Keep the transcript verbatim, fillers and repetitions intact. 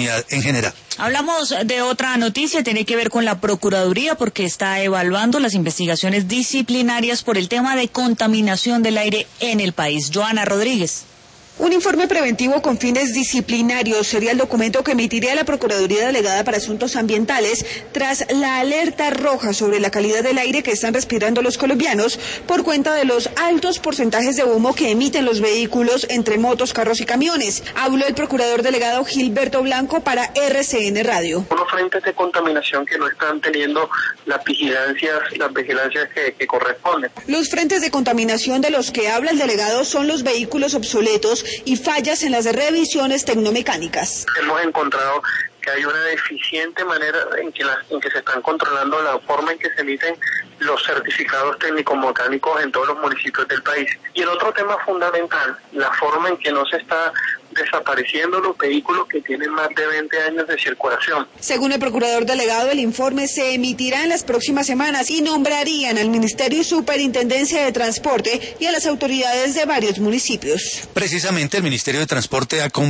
comunidad en general. Hablamos de otra noticia, tiene que ver con la Procuraduría porque está evaluando las investigaciones disciplinarias por el tema de contaminación del aire en el país. Joana Rodríguez. Un informe preventivo con fines disciplinarios sería el documento que emitiría la Procuraduría Delegada para Asuntos Ambientales tras la alerta roja sobre la calidad del aire que están respirando los colombianos por cuenta de los altos porcentajes de humo que emiten los vehículos entre motos, carros y camiones. Habló el Procurador Delegado Gilberto Blanco para R C N Radio. Unos frentes de contaminación que no están teniendo las vigilancias, las vigilancias que, que corresponden. Los frentes de contaminación de los que habla el delegado son los vehículos obsoletos y fallas en las revisiones tecnomecánicas. Hemos encontrado que hay una deficiente manera en que, la, en que se están controlando la forma en que se emiten los certificados técnico-mecánicos en todos los municipios del país. Y el otro tema fundamental, la forma en que no se está desapareciendo los vehículos que tienen más de veinte años de circulación. Según el procurador delegado, el informe se emitirá en las próximas semanas y nombrarían al Ministerio y Superintendencia de Transporte y a las autoridades de varios municipios. Precisamente el Ministerio de Transporte ha